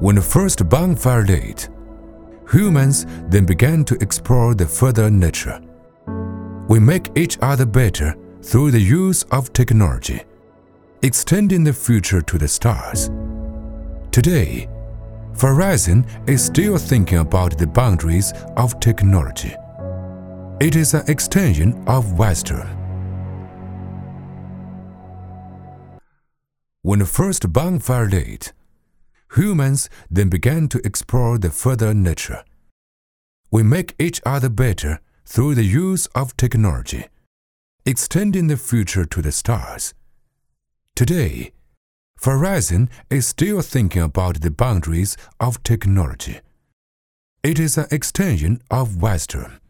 When the first bonfire lit, humans then began to explore the further nature. We make each other better through the use of technology, extending the future to the stars. Today, Verizon is still thinking about the boundaries of technology. It is an extension of wisdom. When the first bonfire lit, humans then began to explore the further nature. We make each other better through the use of technology, extending the future to the stars. Today, Verizon is still thinking about the boundaries of technology. It is an extension of wisdom.